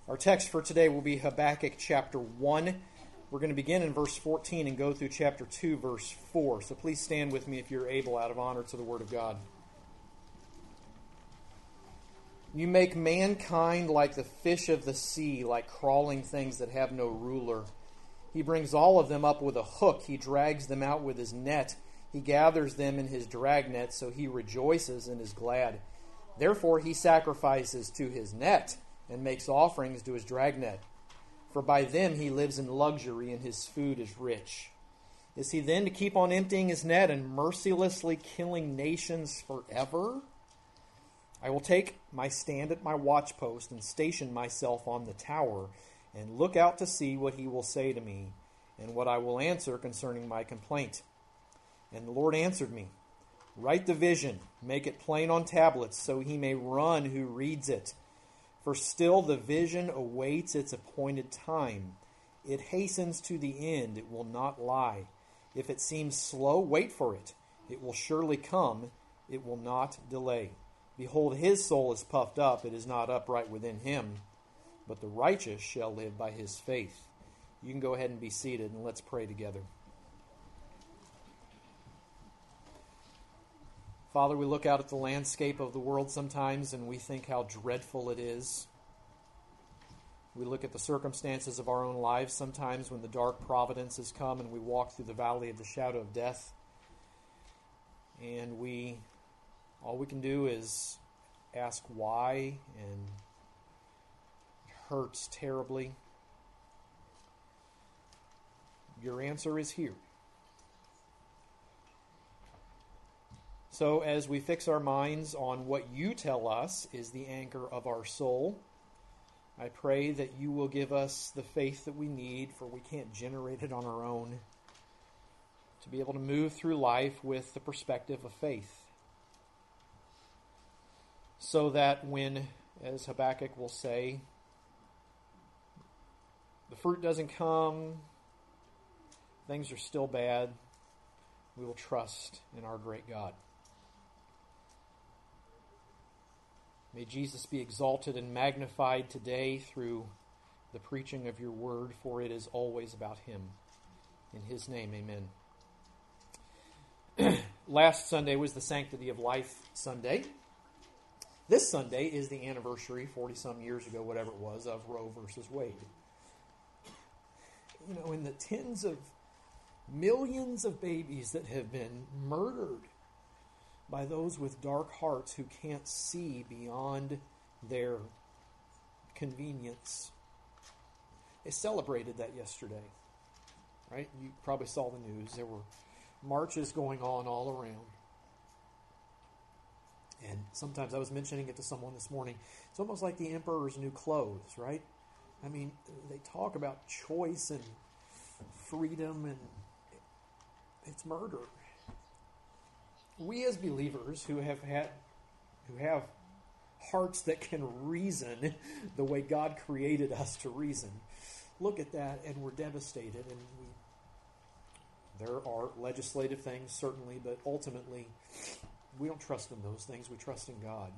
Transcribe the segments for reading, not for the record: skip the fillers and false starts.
Our text for today will be Habakkuk chapter 1. We're going to begin in verse 14 and go through chapter 2, verse 4. So please stand with me if you're able, out of honor to the Word of God. You make mankind like the fish of the sea, like crawling things that have no ruler. He brings all of them up with a hook. He drags them out with his net. He gathers them in his dragnet, so he rejoices and is glad. Therefore he sacrifices to his net and makes offerings to his dragnet. For by them he lives in luxury, and his food is rich. Is he then to keep on emptying his net and mercilessly killing nations forever? I will take my stand at my watchpost and station myself on the tower, and look out to see what he will say to me, and what I will answer concerning my complaint. And the Lord answered me, Write the vision, make it plain on tablets, so he may run who reads it. For still the vision awaits its appointed time. It hastens to the end, it will not lie. If it seems slow, wait for it. It will surely come, it will not delay. Behold, his soul is puffed up, it is not upright within him. But the righteous shall live by his faith. You can go ahead and be seated, and let's pray together. Father, we look out at the landscape of the world sometimes and we think how dreadful it is. We look at the circumstances of our own lives sometimes when the dark providences come and we walk through the valley of the shadow of death. And all we can do is ask why, and it hurts terribly. Your answer is here. So as we fix our minds on what you tell us is the anchor of our soul, I pray that you will give us the faith that we need, for we can't generate it on our own, to be able to move through life with the perspective of faith. So that when, as Habakkuk will say, the fruit doesn't come, things are still bad, we will trust in our great God. May Jesus be exalted and magnified today through the preaching of your word, for it is always about him. In his name, amen. Last Sunday was the Sanctity of Life Sunday. This Sunday is the anniversary, 40-some years ago, whatever it was, of Roe versus Wade. You know, in the tens of millions of babies that have been murdered by those with dark hearts who can't see beyond their convenience. They celebrated that yesterday, right? You probably saw the news. There were marches going on all around. And sometimes I was mentioning it to someone this morning. It's almost like the emperor's new clothes, right? I mean, they talk about choice and freedom, and it's murder. We as believers who have hearts that can reason the way God created us to reason, look at that and we're devastated. And there are legislative things, certainly, but ultimately we don't trust in those things. We trust in God.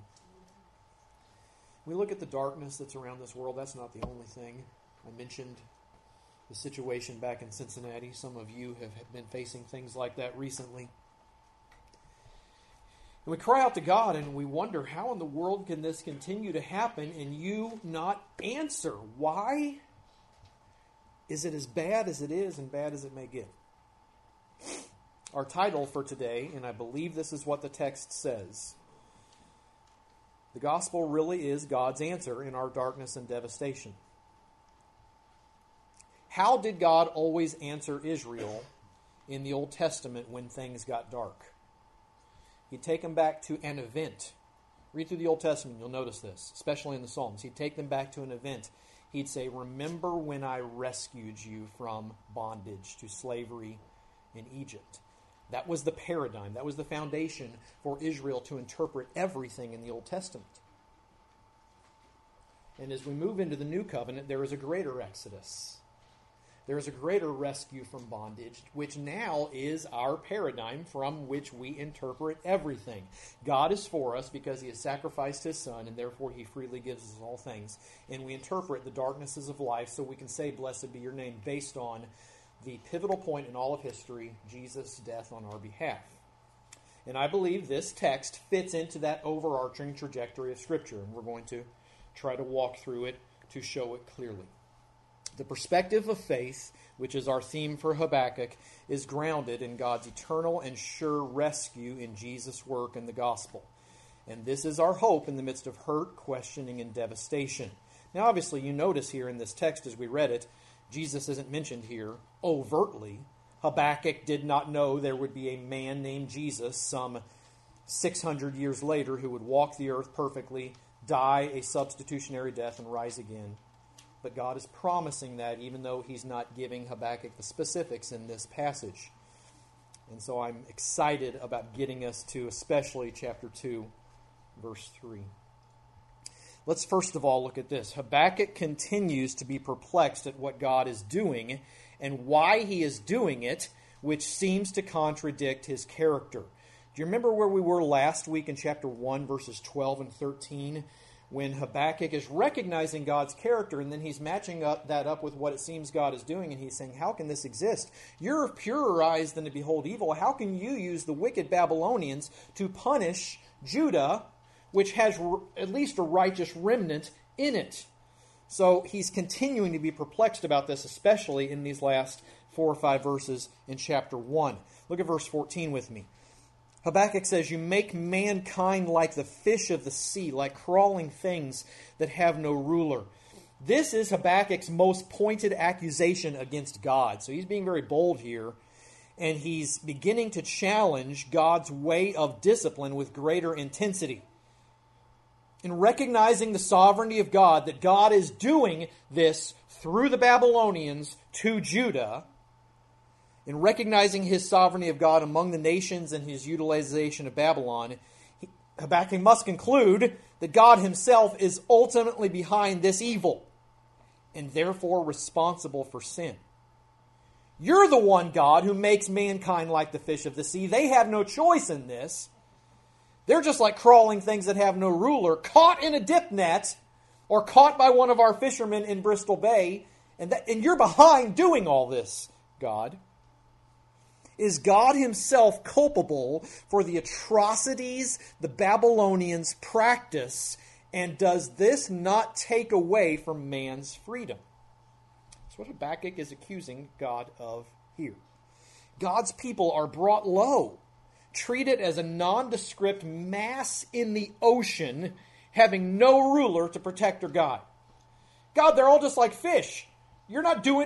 We look at the darkness that's around this world. That's not the only thing. I mentioned the situation back in Cincinnati. Some of you have been facing things like that recently. And we cry out to God and we wonder, how in the world can this continue to happen and you not answer? Why is it as bad as it is and bad as it may get? Our title for today, and I believe this is what the text says, the gospel really is God's answer in our darkness and devastation. How did God always answer Israel in the Old Testament when things got dark? He'd take them back to an event. Read through the Old Testament, you'll notice this, especially in the Psalms. He'd take them back to an event. He'd say, remember when I rescued you from bondage to slavery in Egypt. That was the paradigm. That was the foundation for Israel to interpret everything in the Old Testament. And as we move into the New Covenant, there is a greater exodus. There is a greater rescue from bondage, which now is our paradigm from which we interpret everything. God is for us because he has sacrificed his Son, and therefore he freely gives us all things. And we interpret the darknesses of life so we can say, blessed be your name, based on the pivotal point in all of history, Jesus' death on our behalf. And I believe this text fits into that overarching trajectory of Scripture, and we're going to try to walk through it to show it clearly. The perspective of faith, which is our theme for Habakkuk, is grounded in God's eternal and sure rescue in Jesus' work in the gospel. And this is our hope in the midst of hurt, questioning, and devastation. Now, obviously, you notice here in this text as we read it, Jesus isn't mentioned here overtly. Habakkuk did not know there would be a man named Jesus some 600 years later who would walk the earth perfectly, die a substitutionary death, and rise again. But God is promising that even though he's not giving Habakkuk the specifics in this passage. And so I'm excited about getting us to especially chapter 2, verse 3. Let's first of all look at this. Habakkuk continues to be perplexed at what God is doing and why he is doing it, which seems to contradict his character. Do you remember where we were last week in chapter 1, verses 12 and 13? When Habakkuk is recognizing God's character, and then he's matching that up with what it seems God is doing, and he's saying, how can this exist? You're of purer eyes than to behold evil. How can you use the wicked Babylonians to punish Judah, which has at least a righteous remnant in it? So he's continuing to be perplexed about this, especially in these last 4 or 5 verses in chapter 1. Look at verse 14 with me. Habakkuk says, you make mankind like the fish of the sea, like crawling things that have no ruler. This is Habakkuk's most pointed accusation against God. So he's being very bold here, and he's beginning to challenge God's way of discipline with greater intensity. In recognizing the sovereignty of God, that God is doing this through the Babylonians to Judah, in recognizing his sovereignty of God among the nations and his utilization of Babylon, Habakkuk must conclude that God himself is ultimately behind this evil and therefore responsible for sin. You're the one, God, who makes mankind like the fish of the sea. They have no choice in this. They're just like crawling things that have no ruler, caught in a dip net or caught by one of our fishermen in Bristol Bay, and you're behind doing all this, God. Is God himself culpable for the atrocities the Babylonians practice, and does this not take away from man's freedom? That's what Habakkuk is accusing God of here. God's people are brought low, treated as a nondescript mass in the ocean, having no ruler to protect or guide. God, they're all just like fish. You're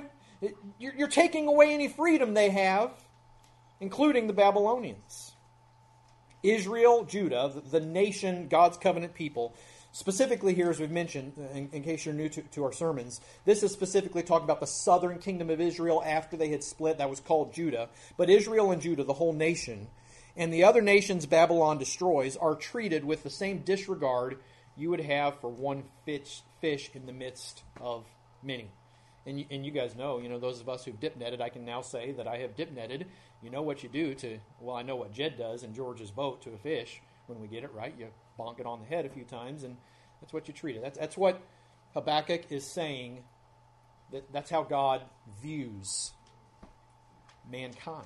taking away any freedom they have, including the Babylonians. Israel, Judah, the nation, God's covenant people, specifically here, as we've mentioned, in case you're new to our sermons, this is specifically talking about the southern kingdom of Israel after they had split. That was called Judah. But Israel and Judah, the whole nation, and the other nations Babylon destroys, are treated with the same disregard you would have for one fish in the midst of many. And you guys know, those of us who've dip netted, I can now say that I have dip netted. You know what you do I know what Jed does in George's boat to a fish when we get it, right? You bonk it on the head a few times, and that's what you treat it. That's what Habakkuk is saying, that's how God views mankind.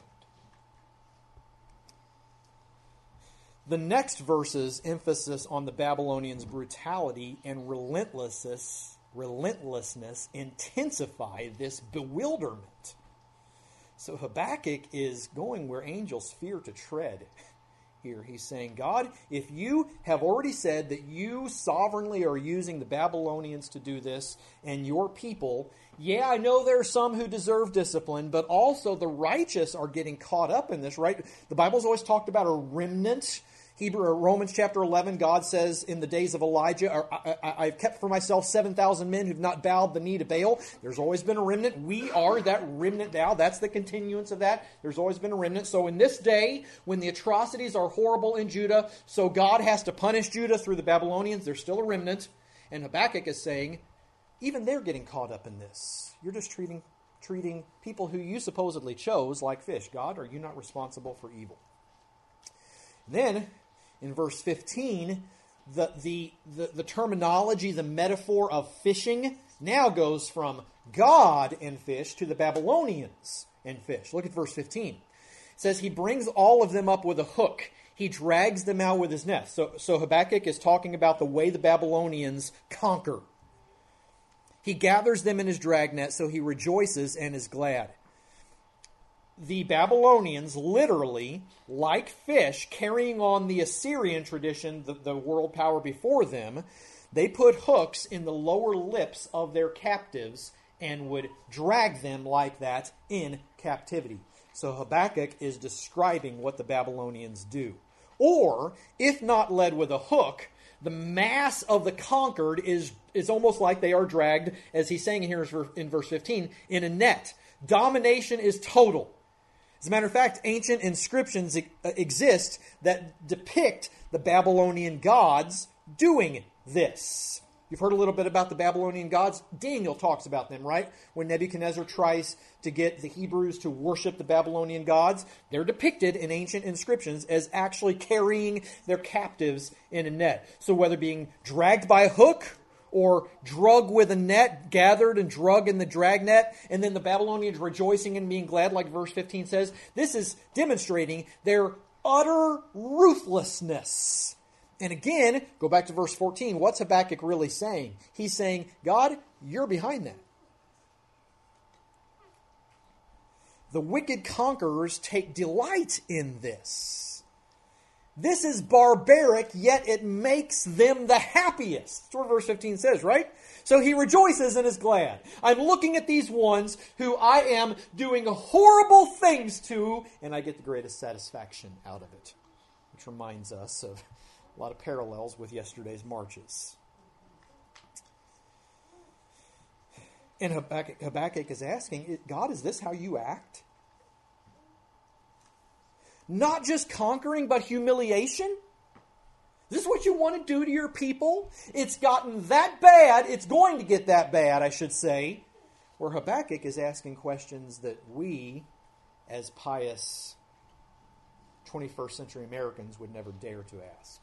The next verse's emphasis on the Babylonians' brutality and relentlessness intensify this bewilderment. So Habakkuk is going where angels fear to tread here. He's saying, God, if you have already said that you sovereignly are using the Babylonians to do this and your people, yeah, I know there are some who deserve discipline, but also the righteous are getting caught up in this, right? The Bible's always talked about a remnant. Romans chapter 11, God says in the days of Elijah, I've kept for myself 7,000 men who've not bowed the knee to Baal. There's always been a remnant. We are that remnant now. That's the continuance of that. There's always been a remnant. So in this day, when the atrocities are horrible in Judah, so God has to punish Judah through the Babylonians, there's still a remnant. And Habakkuk is saying, even they're getting caught up in this. You're just treating treating people who you supposedly chose like fish. God, are you not responsible for evil? Then, in verse 15, the terminology, the metaphor of fishing now goes from God and fish to the Babylonians and fish. Look at verse 15. It says, he brings all of them up with a hook. He drags them out with his net. So Habakkuk is talking about the way the Babylonians conquer. He gathers them in his dragnet, so he rejoices and is glad. The Babylonians, literally, like fish, carrying on the Assyrian tradition, the world power before them, they put hooks in the lower lips of their captives and would drag them like that in captivity. So Habakkuk is describing what the Babylonians do. Or, if not led with a hook, the mass of the conquered is almost like they are dragged, as he's saying here in verse 15, in a net. Domination is total. As a matter of fact, ancient inscriptions exist that depict the Babylonian gods doing this. You've heard a little bit about the Babylonian gods. Daniel talks about them, right? When Nebuchadnezzar tries to get the Hebrews to worship the Babylonian gods, they're depicted in ancient inscriptions as actually carrying their captives in a net. So whether being dragged by a hook or drug with a net, gathered and drug in the dragnet, and then the Babylonians rejoicing and being glad, like verse 15 says, this is demonstrating their utter ruthlessness. And again, go back to verse 14. What's Habakkuk really saying? He's saying, God, you're behind that. The wicked conquerors take delight in this. This is barbaric, yet it makes them the happiest. That's what verse 15 says, right? So he rejoices and is glad. I'm looking at these ones who I am doing horrible things to, and I get the greatest satisfaction out of it. Which reminds us of a lot of parallels with yesterday's marches. And Habakkuk is asking, God, is this how you act? Not just conquering, but humiliation? Is this what you want to do to your people? It's gotten that bad, it's going to get that bad, I should say, where Habakkuk is asking questions that we, as pious 21st century Americans, would never dare to ask.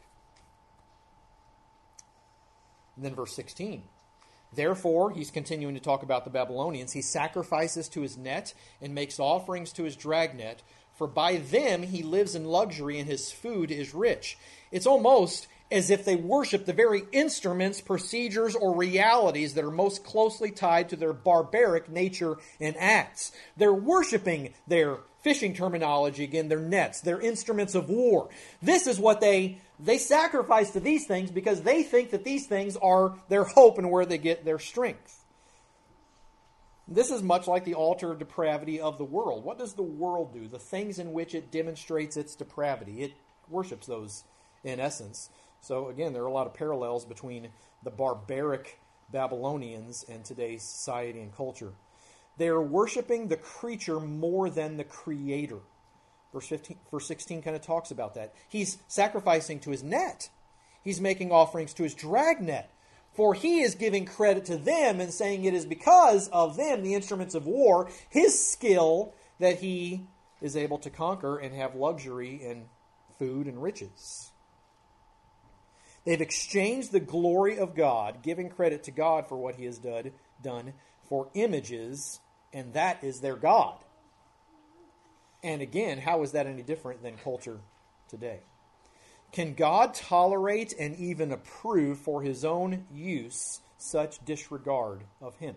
And then verse 16. Therefore, he's continuing to talk about the Babylonians. He sacrifices to his net and makes offerings to his dragnet, for by them he lives in luxury and his food is rich. It's almost as if they worship the very instruments, procedures, or realities that are most closely tied to their barbaric nature and acts. They're worshiping their fishing terminology, again, their nets, their instruments of war. This is what they sacrifice to these things because they think that these things are their hope and where they get their strength. This is much like the altar of depravity of the world. What does the world do? The things in which it demonstrates its depravity. It worships those in essence. So again, there are a lot of parallels between the barbaric Babylonians and today's society and culture. They are worshiping the creature more than the creator. Verse 16 kind of talks about that. He's sacrificing to his net. He's making offerings to his dragnet. For he is giving credit to them and saying it is because of them, the instruments of war, his skill, that he is able to conquer and have luxury in food and riches. They've exchanged the glory of God, giving credit to God for what he has done for images, and that is their God. And again, how is that any different than culture today? Can God tolerate and even approve for his own use such disregard of him?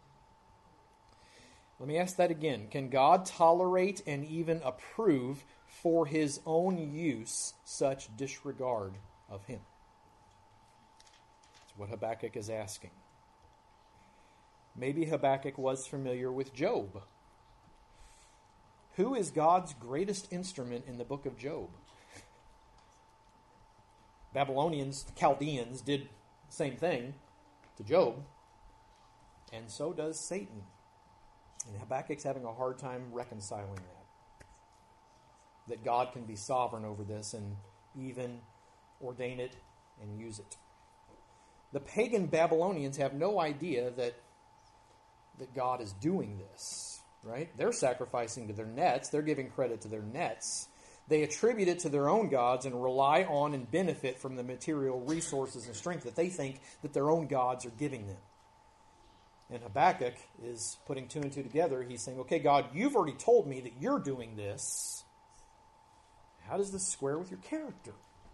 Let me ask that again. Can God tolerate and even approve for his own use such disregard of him? That's what Habakkuk is asking. Maybe Habakkuk was familiar with Job. Who is God's greatest instrument in the book of Job? Babylonians, the Chaldeans, did the same thing to Job, and so does Satan. And Habakkuk's having a hard time reconciling that God can be sovereign over this and even ordain it and use it. The pagan Babylonians have no idea that God is doing this. right? They're sacrificing to their nets. They're giving credit to their nets. They attribute it to their own gods and rely on and benefit from the material resources and strength that they think that their own gods are giving them. And Habakkuk is putting two and two together. He's saying, okay, God, you've already told me that you're doing this. How does this square with your character?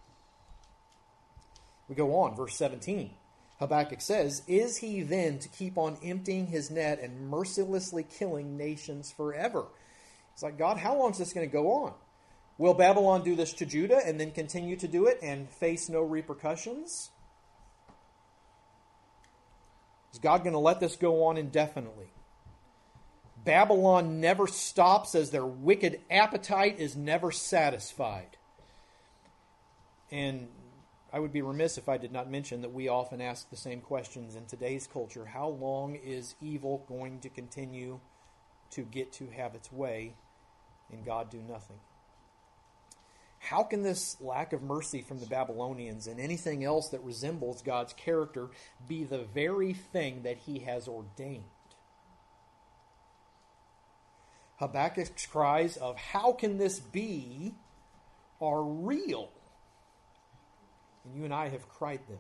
We go on, verse 17. Habakkuk says, is he then to keep on emptying his net and mercilessly killing nations forever? It's like, God, how long is this going to go on? Will Babylon do this to Judah and then continue to do it and face no repercussions? Is God going to let this go on indefinitely? Babylon never stops as their wicked appetite is never satisfied. And I would be remiss if I did not mention that we often ask the same questions in today's culture. How long is evil going to continue to get to have its way and God do nothing? How can this lack of mercy from the Babylonians and anything else that resembles God's character be the very thing that he has ordained? Habakkuk's cries of how can this be are real. And you and I have cried them.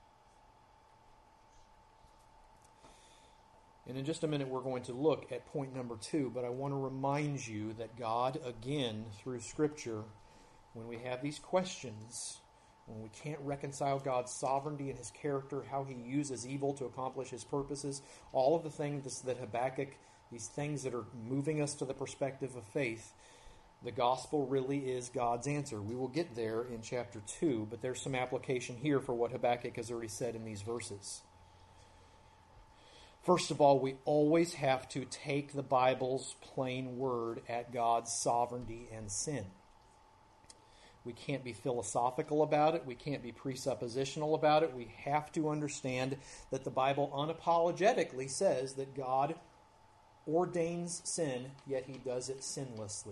And in just a minute we're going to look at point number 2, but I want to remind you that God, again, through Scripture, when we have these questions, when we can't reconcile God's sovereignty and his character, how he uses evil to accomplish his purposes, all of the things that Habakkuk, these things that are moving us to the perspective of faith, the gospel really is God's answer. We will get there in chapter 2, but there's some application here for what Habakkuk has already said in these verses. First of all, we always have to take the Bible's plain word at God's sovereignty and sin. We can't be philosophical about it. We can't be presuppositional about it. We have to understand that the Bible unapologetically says that God ordains sin, yet he does it sinlessly.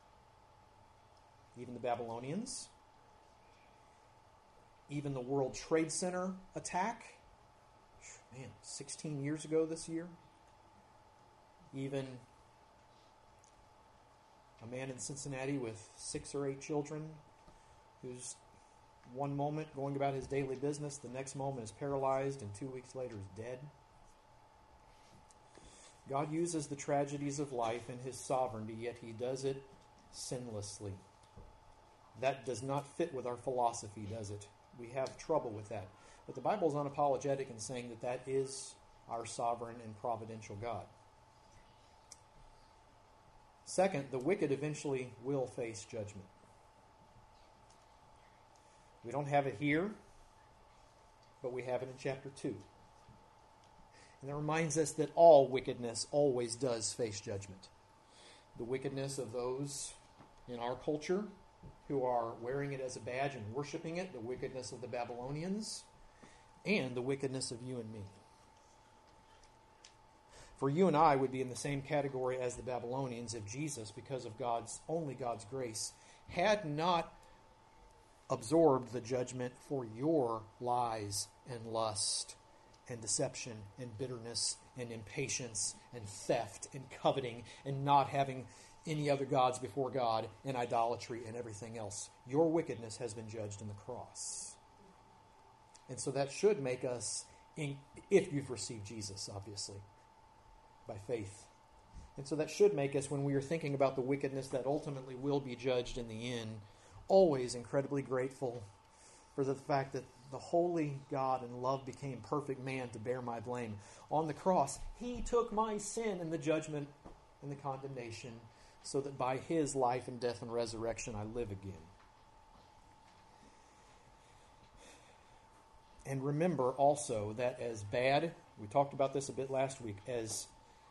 Even the Babylonians, even the World Trade Center attack, 16 years ago this year, even a man in Cincinnati with 6 or 8 children who's one moment going about his daily business, the next moment is paralyzed, and 2 weeks later is dead. God uses the tragedies of life in his sovereignty, yet he does it sinlessly. That does not fit with our philosophy, does it? We have trouble with that. But the Bible is unapologetic in saying that that is our sovereign and providential God. Second, the wicked eventually will face judgment. We don't have it here, but we have it in chapter 2. And that reminds us that all wickedness always does face judgment. The wickedness of those in our culture who are wearing it as a badge and worshiping it, the wickedness of the Babylonians, and the wickedness of you and me. For you and I would be in the same category as the Babylonians if Jesus, because of only God's grace, had not absorbed the judgment for your lies and lust and deception and bitterness and impatience and theft and coveting and not having any other gods before God and idolatry and everything else. Your wickedness has been judged in the cross. And so that should make us, if you've received Jesus, obviously, by faith. And so that should make us, when we are thinking about the wickedness that ultimately will be judged in the end, always incredibly grateful for the fact that the holy God in love became perfect man to bear my blame. On the cross, he took my sin and the judgment and the condemnation so that by his life and death and resurrection I live again. And remember also that as bad, we talked about this a bit last week, as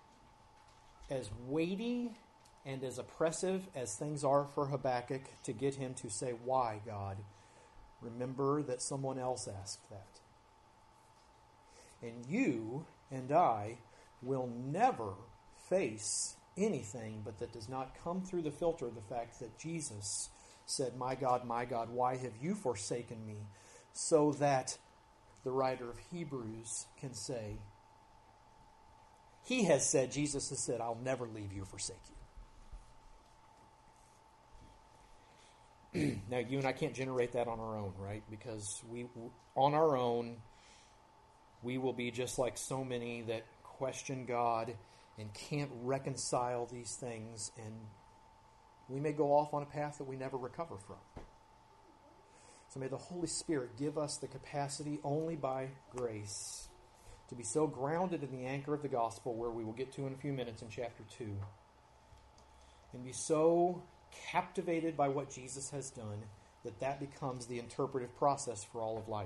weighty and as oppressive as things are for Habakkuk to get him to say, "Why, God?" remember that someone else asked that. And you and I will never face anything but that does not come through the filter of the fact that Jesus said, my God, why have you forsaken me?" So that the writer of Hebrews can say, He has said, Jesus has said, I'll never leave you or forsake you. Now, you and I can't generate that on our own, right? Because on our own, we will be just like so many that question God and can't reconcile these things, and we may go off on a path that we never recover from. So may the Holy Spirit give us the capacity only by grace to be so grounded in the anchor of the gospel, where we will get to in a few minutes in chapter 2, and be so captivated by what Jesus has done that becomes the interpretive process for all of life.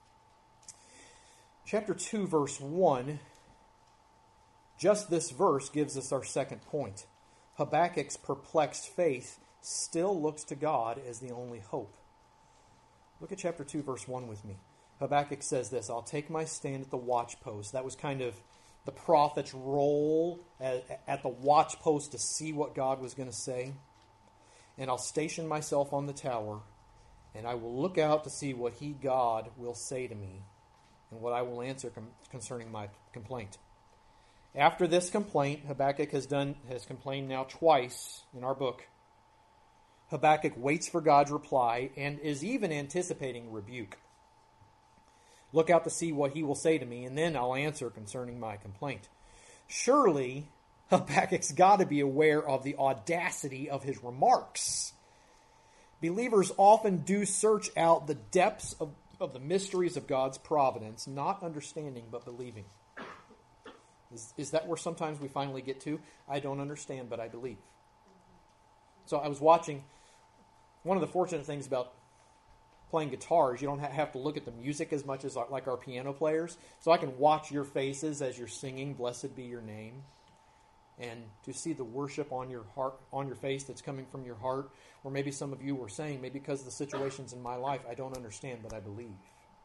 Chapter 2, verse 1, just this verse gives us our second point. Habakkuk's perplexed faith still looks to God as the only hope. Look at chapter 2, verse 1 with me. Habakkuk says this, I'll take my stand at the watchpost. That was kind of the prophet's role at the watchpost to see what God was going to say. And I'll station myself on the tower, and I will look out to see what he, God, will say to me, and what I will answer concerning my complaint. After this complaint, Habakkuk has complained now twice in our book. Habakkuk waits for God's reply and is even anticipating rebuke. Look out to see what he will say to me, and then I'll answer concerning my complaint. Surely, Habakkuk's got to be aware of the audacity of his remarks. Believers often do search out the depths of the mysteries of God's providence, not understanding but believing. Is that where sometimes we finally get to? I don't understand, but I believe. So I was watching, one of the fortunate things about playing guitars, you don't have to look at the music as much as like our piano players. So I can watch your faces as you're singing, "Blessed be your name," and to see the worship on your heart, on your face that's coming from your heart. Or maybe some of you were saying, maybe because of the situations in my life, I don't understand, but I believe.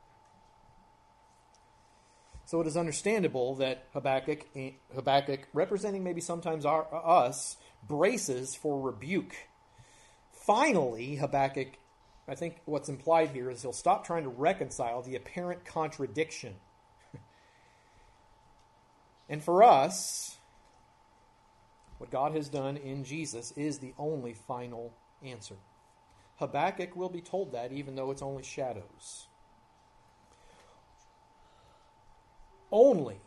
So it is understandable that Habakkuk, representing maybe sometimes us, braces for rebuke. Finally, Habakkuk, I think what's implied here is he'll stop trying to reconcile the apparent contradiction. And for us, what God has done in Jesus is the only final answer. Habakkuk will be told that, even though it's only shadows. Only.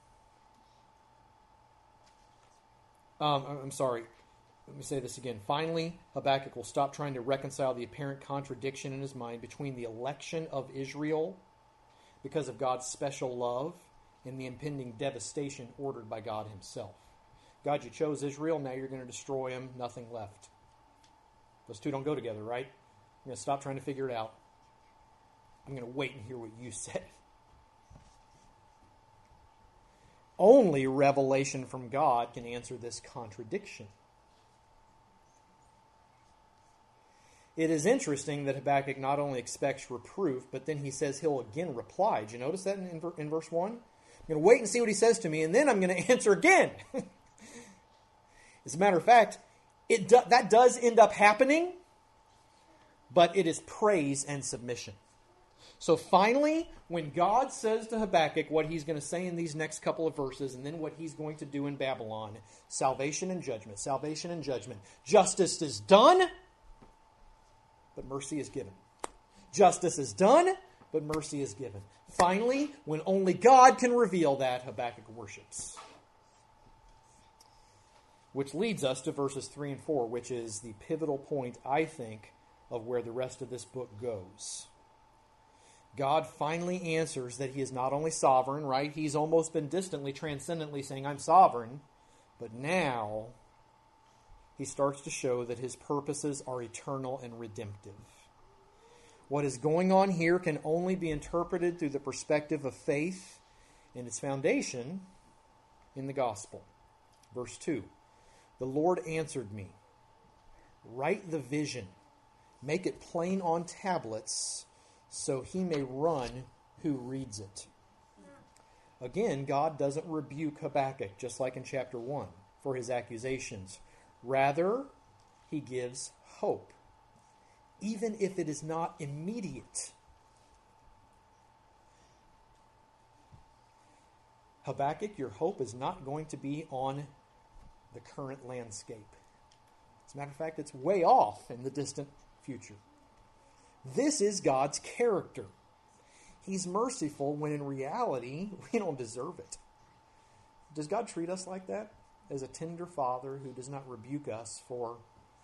I'm sorry. Let me say this again. Finally, Habakkuk will stop trying to reconcile the apparent contradiction in his mind between the election of Israel because of God's special love and the impending devastation ordered by God himself. God, you chose Israel, now you're going to destroy them, nothing left. Those two don't go together, right? I'm going to stop trying to figure it out. I'm going to wait and hear what you say. Only revelation from God can answer this contradiction. It is interesting that Habakkuk not only expects reproof, but then he says he'll again reply. Did you notice that in verse 1? I'm going to wait and see what he says to me, and then I'm going to answer again. As a matter of fact, that does end up happening, but it is praise and submission. So finally, when God says to Habakkuk what he's going to say in these next couple of verses, and then what he's going to do in Babylon, salvation and judgment, salvation and judgment. Justice is done, but mercy is given. Justice is done, but mercy is given. Finally, when only God can reveal that, Habakkuk worships. Which leads us to verses 3 and 4, which is the pivotal point, I think, of where the rest of this book goes. God finally answers that he is not only sovereign, right? He's almost been distantly, transcendently saying, I'm sovereign. But now, he starts to show that his purposes are eternal and redemptive. What is going on here can only be interpreted through the perspective of faith and its foundation in the gospel. Verse 2, the Lord answered me, write the vision, make it plain on tablets, so he may run who reads it. Again, God doesn't rebuke Habakkuk, just like in chapter 1, for his accusations. Rather, he gives hope, even if it is not immediate. Habakkuk, your hope is not going to be on the current landscape. As a matter of fact, it's way off in the distant future. This is God's character. He's merciful when in reality we don't deserve it. Does God treat us like that? As a tender father who does not rebuke us for,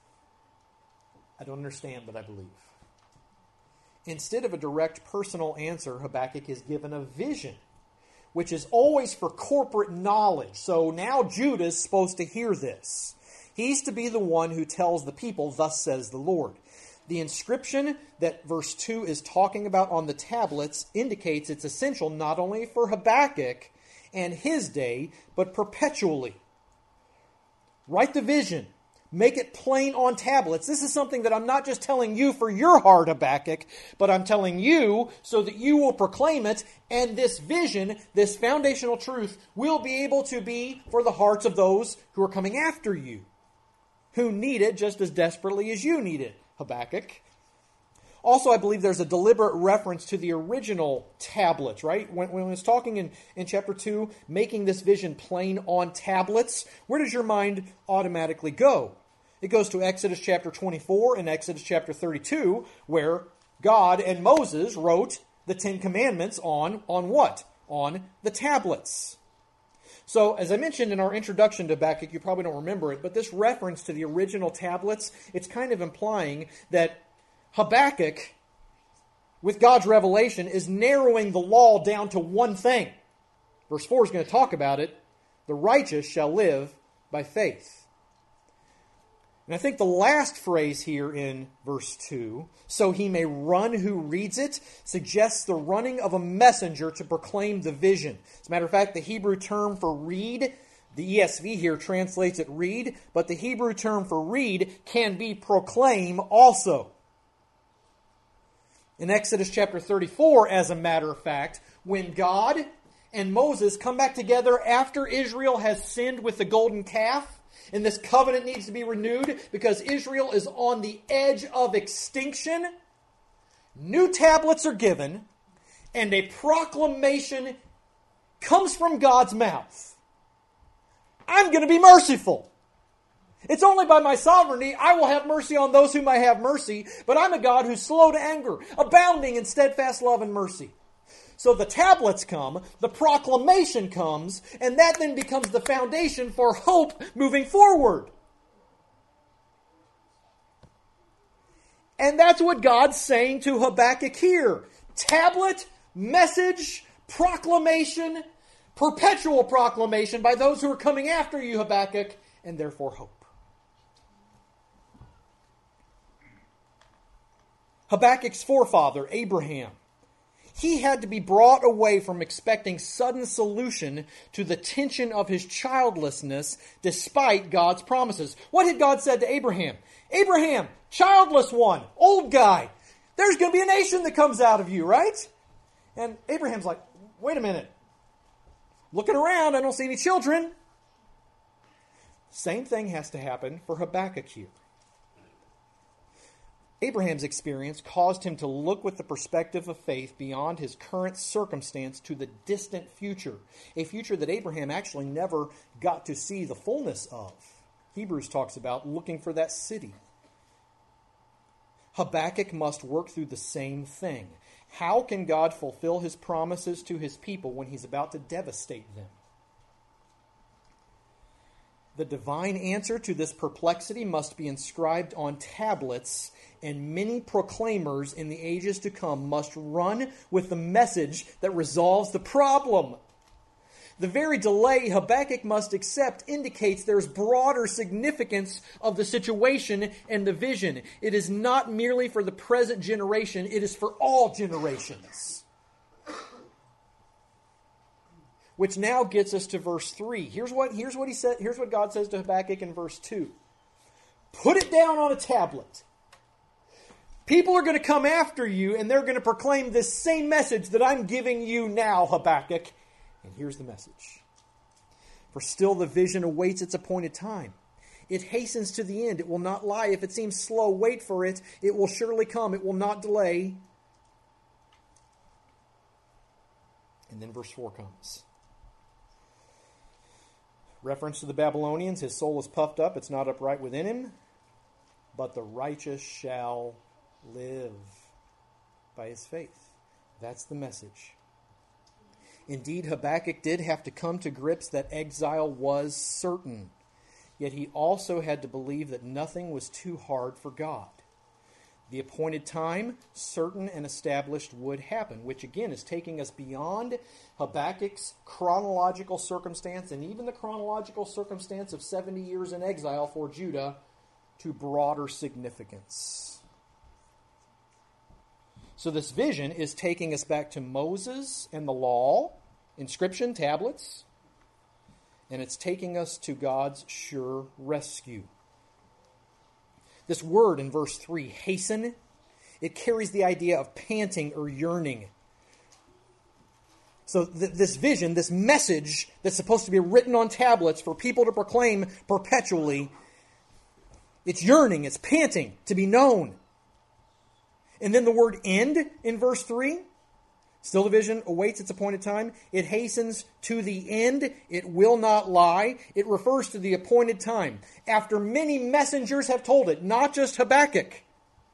I don't understand, but I believe. Instead of a direct personal answer, Habakkuk is given a vision, which is always for corporate knowledge. So now Judah is supposed to hear this. He's to be the one who tells the people, thus says the Lord. The inscription that verse 2 is talking about on the tablets indicates it's essential not only for Habakkuk and his day, but perpetually. Write the vision. Make it plain on tablets. This is something that I'm not just telling you for your heart, Habakkuk, but I'm telling you so that you will proclaim it, and this vision, this foundational truth, will be able to be for the hearts of those who are coming after you, who need it just as desperately as you need it, Habakkuk. Also, I believe there's a deliberate reference to the original tablets, right? When it's talking in chapter 2, making this vision plain on tablets, where does your mind automatically go? It goes to Exodus chapter 24 and Exodus chapter 32, where God and Moses wrote the Ten Commandments on what? On the tablets. So, as I mentioned in our introduction to Habakkuk, you probably don't remember it, but this reference to the original tablets, it's kind of implying that Habakkuk, with God's revelation, is narrowing the law down to one thing. Verse 4 is going to talk about it. The righteous shall live by faith. And I think the last phrase here in verse 2, so he may run who reads it, suggests the running of a messenger to proclaim the vision. As a matter of fact, the Hebrew term for read, the ESV here translates it read, but the Hebrew term for read can be proclaim also. In Exodus chapter 34, as a matter of fact, when God and Moses come back together after Israel has sinned with the golden calf, and this covenant needs to be renewed because Israel is on the edge of extinction, new tablets are given, and a proclamation comes from God's mouth. I'm going to be merciful. It's only by my sovereignty I will have mercy on those whom I have mercy, but I'm a God who's slow to anger, abounding in steadfast love and mercy. So the tablets come, the proclamation comes, and that then becomes the foundation for hope moving forward. And that's what God's saying to Habakkuk here. Tablet, message, proclamation, perpetual proclamation by those who are coming after you, Habakkuk, and therefore hope. Habakkuk's forefather, Abraham, he had to be brought away from expecting sudden solution to the tension of his childlessness despite God's promises. What had God said to Abraham? Abraham, childless one, old guy, there's going to be a nation that comes out of you, right? And Abraham's like, wait a minute. Looking around, I don't see any children. Same thing has to happen for Habakkuk here. Abraham's experience caused him to look with the perspective of faith beyond his current circumstance to the distant future, a future that Abraham actually never got to see the fullness of. Hebrews talks about looking for that city. Habakkuk must work through the same thing. How can God fulfill his promises to his people when he's about to devastate them? The divine answer to this perplexity must be inscribed on tablets, and many proclaimers in the ages to come must run with the message that resolves the problem. The very delay Habakkuk must accept indicates there's broader significance of the situation and the vision. It is not merely for the present generation, it is for all generations. Which now gets us to verse 3. Here's what he said. Here's what God says to Habakkuk in verse 2. Put it down on a tablet. People are going to come after you, and they're going to proclaim this same message that I'm giving you now, Habakkuk. And here's the message. For still the vision awaits its appointed time. It hastens to the end. It will not lie. If it seems slow, wait for it. It will surely come. It will not delay. And then verse 4 comes. Reference to the Babylonians, his soul is puffed up, it's not upright within him, but the righteous shall live by his faith. That's the message. Indeed, Habakkuk did have to come to grips that exile was certain, yet he also had to believe that nothing was too hard for God. The appointed time, certain and established, would happen, which again is taking us beyond Habakkuk's chronological circumstance and even the chronological circumstance of 70 years in exile for Judah to broader significance. So this vision is taking us back to Moses and the law, inscription, tablets, and it's taking us to God's sure rescue. This word in verse 3, hasten, it carries the idea of panting or yearning. So this vision, this message that's supposed to be written on tablets for people to proclaim perpetually, it's yearning, it's panting to be known. And then the word end in verse 3, still the vision awaits its appointed time. It hastens to the end. It will not lie. It refers to the appointed time. After many messengers have told it, not just Habakkuk.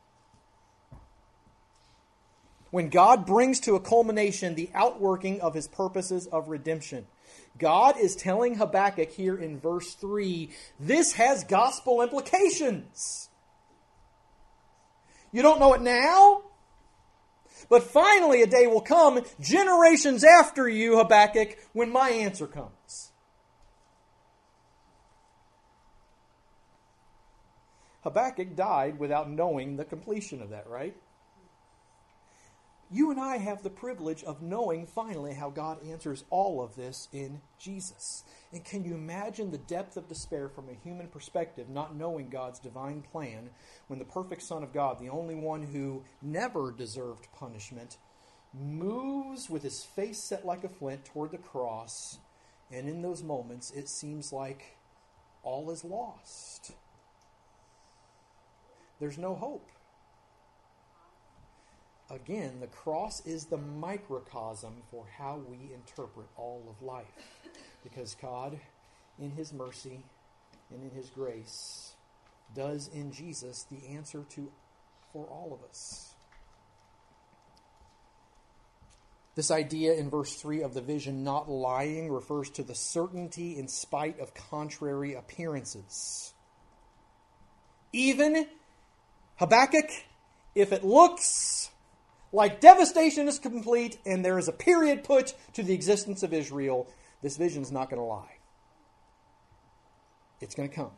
When God brings to a culmination the outworking of his purposes of redemption. God is telling Habakkuk here in verse 3, this has gospel implications. You don't know it now? But finally a day will come, generations after you, Habakkuk, when my answer comes. Habakkuk died without knowing the completion of that, right? You and I have the privilege of knowing finally how God answers all of this in Jesus. And can you imagine the depth of despair from a human perspective, not knowing God's divine plan, when the perfect Son of God, the only one who never deserved punishment, moves with his face set like a flint toward the cross, and in those moments it seems like all is lost. There's no hope. Again, the cross is the microcosm for how we interpret all of life. Because God, in his mercy and in his grace, does in Jesus the answer for all of us. This idea in verse 3 of the vision not lying refers to the certainty in spite of contrary appearances. Even Habakkuk, if it looks like devastation is complete and there is a period put to the existence of Israel, this vision is not going to lie. It's going to come.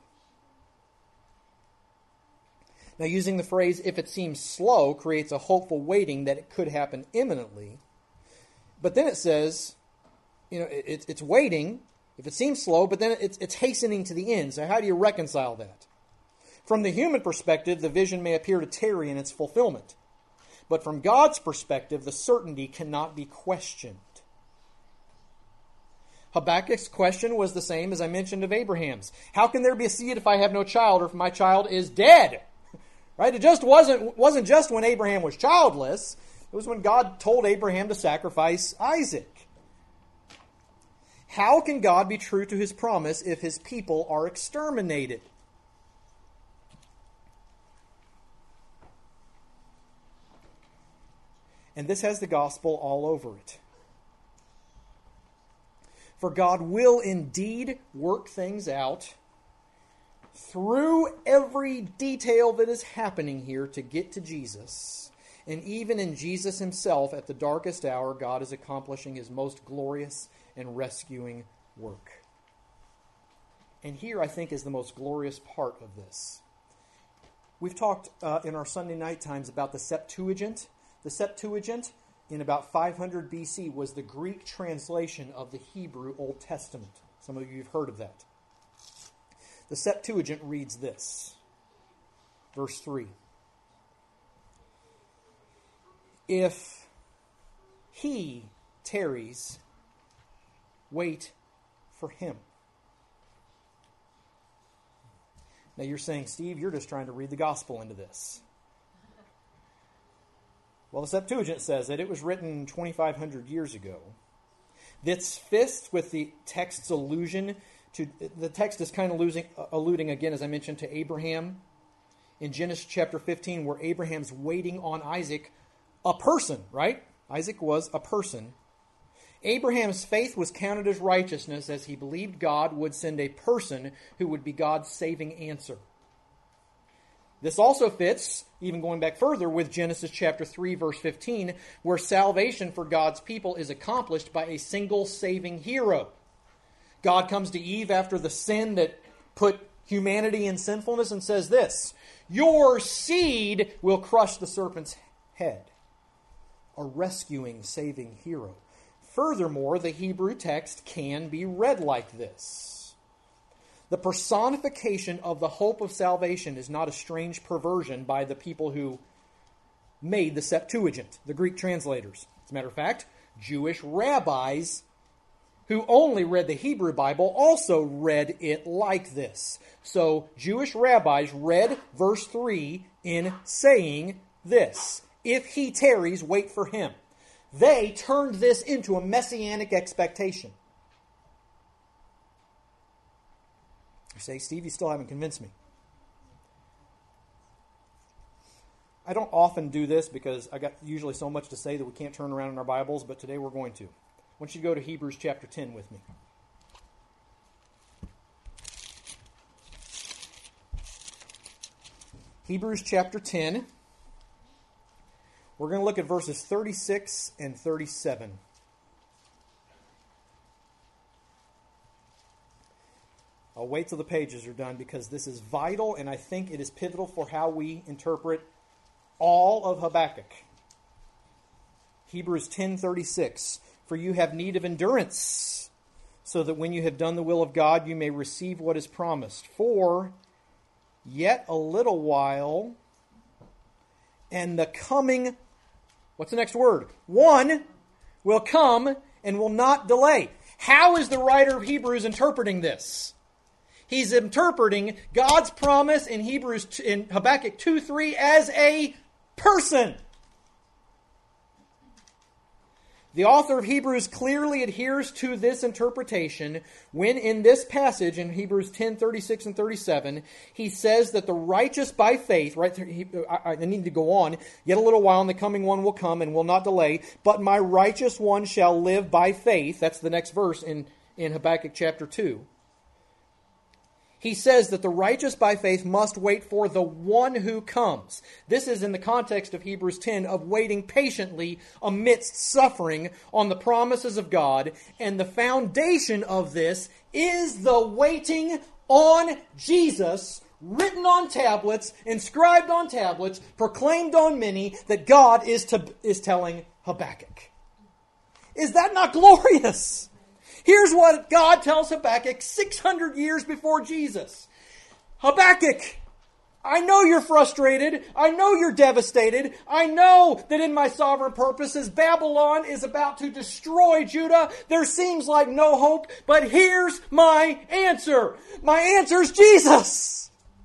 Now, using the phrase, if it seems slow, creates a hopeful waiting that it could happen imminently. But then it says, it's waiting, if it seems slow, but then it's hastening to the end. So how do you reconcile that? From the human perspective, the vision may appear to tarry in its fulfillment. But from God's perspective, the certainty cannot be questioned. Habakkuk's question was the same as I mentioned of Abraham's. How can there be a seed if I have no child, or if my child is dead? Right? It just wasn't just when Abraham was childless. It was when God told Abraham to sacrifice Isaac. How can God be true to his promise if his people are exterminated? And this has the gospel all over it. For God will indeed work things out through every detail that is happening here to get to Jesus. And even in Jesus himself, at the darkest hour, God is accomplishing his most glorious and rescuing work. And here, I think, is the most glorious part of this. We've talked in our Sunday night times about the Septuagint. The Septuagint, in about 500 BC, was the Greek translation of the Hebrew Old Testament. Some of you have heard of that. The Septuagint reads this, verse 3. If he tarries, wait for him. Now you're saying, Steve, you're just trying to read the gospel into this. Well, the Septuagint says that it was written 2,500 years ago. This fits with the text's allusion the text is kind of alluding again, as I mentioned, to Abraham in Genesis chapter 15, where Abraham's waiting on Isaac, a person, right? Isaac was a person. Abraham's faith was counted as righteousness as he believed God would send a person who would be God's saving answer. This also fits, even going back further, with Genesis chapter 3, verse 15, where salvation for God's people is accomplished by a single saving hero. God comes to Eve after the sin that put humanity in sinfulness and says this, "Your seed will crush the serpent's head." A rescuing, saving hero. Furthermore, the Hebrew text can be read like this. The personification of the hope of salvation is not a strange perversion by the people who made the Septuagint, the Greek translators. As a matter of fact, Jewish rabbis who only read the Hebrew Bible also read it like this. So Jewish rabbis read verse 3 in saying this, "If he tarries, wait for him." They turned this into a messianic expectation. You say, "Steve, you still haven't convinced me." I don't often do this because I got usually so much to say that we can't turn around in our Bibles, but today we're going to. I want you to go to Hebrews chapter 10 with me. Hebrews chapter 10. We're going to look at verses 36 and 37. I'll wait till the pages are done because this is vital and I think it is pivotal for how we interpret all of Habakkuk. Hebrews 10:36. "For you have need of endurance, so that when you have done the will of God, you may receive what is promised. For yet a little while, and the coming," what's the next word? "One will come and will not delay." How is the writer of Hebrews interpreting this? He's interpreting God's promise in Habakkuk 2:3 as a person. The author of Hebrews clearly adheres to this interpretation when in this passage in Hebrews 10:36 and 37, he says that the righteous by faith, right? I need to go on. "Yet a little while and the coming one will come and will not delay, but my righteous one shall live by faith." That's the next verse in Habakkuk chapter 2. He says that the righteous by faith must wait for the one who comes. This is in the context of Hebrews 10 of waiting patiently amidst suffering on the promises of God. And the foundation of this is the waiting on Jesus, written on tablets, inscribed on tablets, proclaimed on many, that God is telling Habakkuk. Is that not glorious? Here's what God tells Habakkuk 600 years before Jesus. "Habakkuk, I know you're frustrated. I know you're devastated. I know that in my sovereign purposes, Babylon is about to destroy Judah. There seems like no hope, but here's my answer. My answer is Jesus."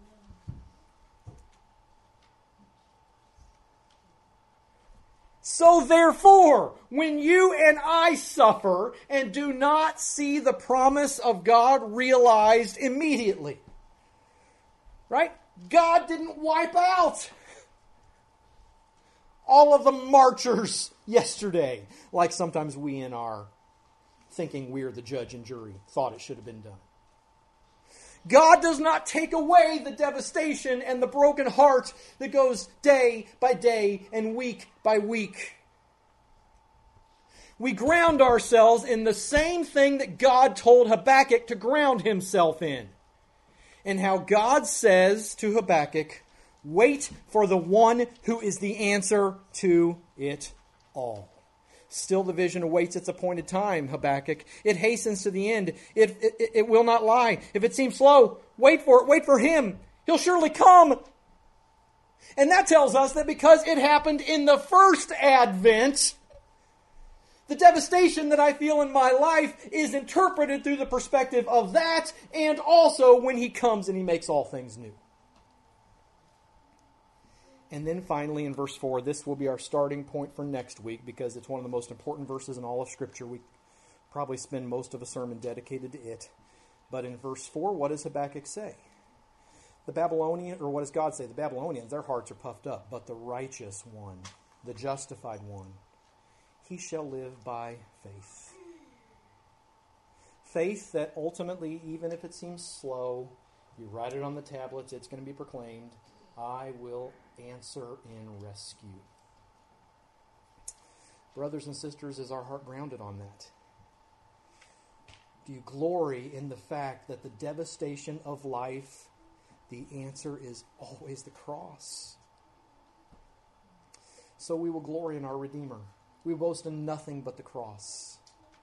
So therefore, when you and I suffer and do not see the promise of God realized immediately, right? God didn't wipe out all of the marchers yesterday, like sometimes we in our thinking we're the judge and jury thought it should have been done. God does not take away the devastation and the broken heart that goes day by day and week by week. We ground ourselves in the same thing that God told Habakkuk to ground himself in. And how God says to Habakkuk, "Wait for the one who is the answer to it all." Still the vision awaits its appointed time, Habakkuk. It hastens to the end. It will not lie. If it seems slow, wait for it. Wait for him. He'll surely come. And that tells us that because it happened in the first advent, the devastation that I feel in my life is interpreted through the perspective of that, and also when he comes and he makes all things new. And then finally in verse 4, this will be our starting point for next week because it's one of the most important verses in all of Scripture. We probably spend most of a sermon dedicated to it. But in verse 4, what does Habakkuk say? The Babylonian, or what does God say? The Babylonians, their hearts are puffed up, but the righteous one, the justified one, he shall live by faith. Faith that ultimately, even if it seems slow, you write it on the tablets, it's going to be proclaimed, I will answer in rescue. Brothers and sisters, is our heart grounded on that? Do you glory in the fact that the devastation of life, the answer is always the cross? So we will glory in our Redeemer. We boast in nothing but the cross.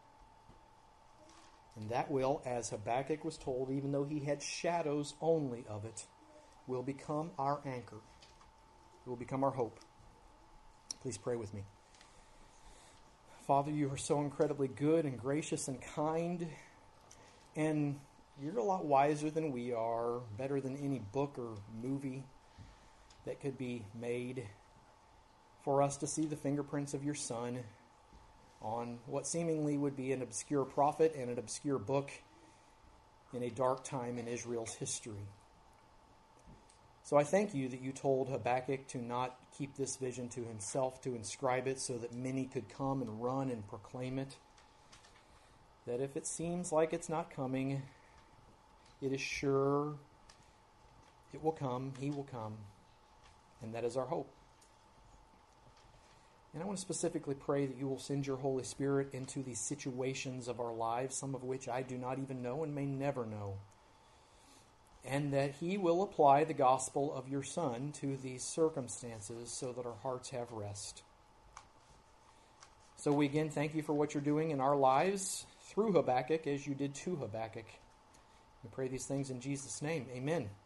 And that will, as Habakkuk was told, even though he had shadows only of it, will become our anchor. It will become our hope. Please pray with me. Father, you are so incredibly good and gracious and kind, and you're a lot wiser than we are, better than any book or movie that could be made for us to see the fingerprints of your Son on what seemingly would be an obscure prophet and an obscure book in a dark time in Israel's history. So I thank you that you told Habakkuk to not keep this vision to himself, to inscribe it so that many could come and run and proclaim it. That if it seems like it's not coming, it is sure it will come, he will come, and that is our hope. And I want to specifically pray that you will send your Holy Spirit into these situations of our lives, some of which I do not even know and may never know. And that he will apply the gospel of your Son to these circumstances so that our hearts have rest. So we again thank you for what you're doing in our lives through Habakkuk as you did to Habakkuk. We pray these things in Jesus' name. Amen.